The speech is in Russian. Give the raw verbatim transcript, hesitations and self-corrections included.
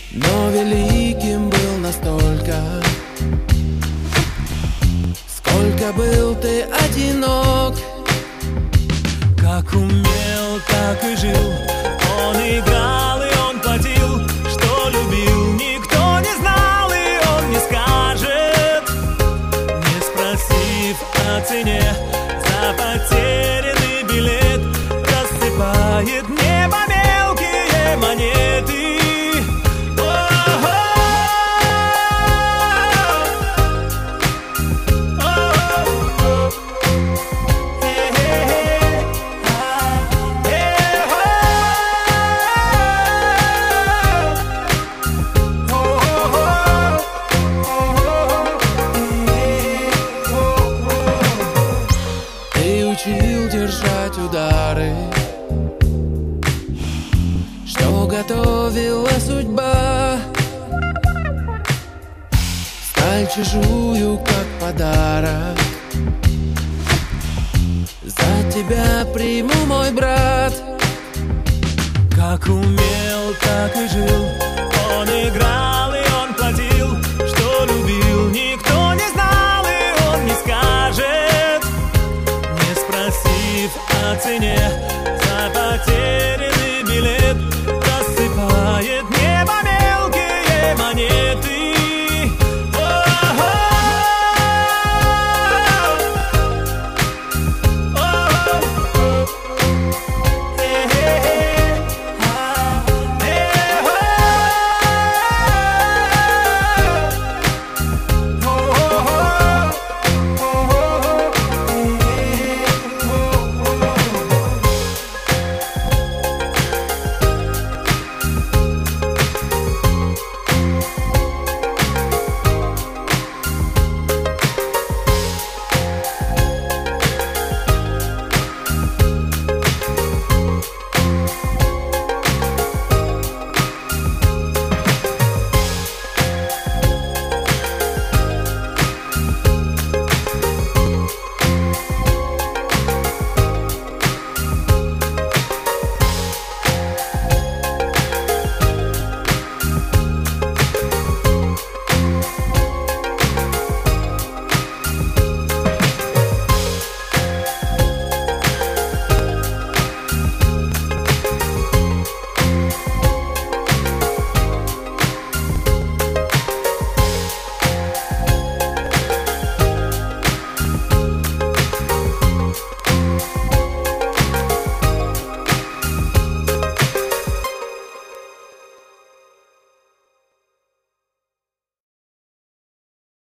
но великим был настолько, сколько был ты одинок. Как умел, так и жил. Он играл и он платил, что любил, никто не знал, и он не скажет, не спросив о цене за потерянный билет. Рассыпает небо мелкие монеты. Учил держать удары, что готовила судьба. Сталь чужую, как подарок, за тебя приму, мой брат. Как умел, так и жил.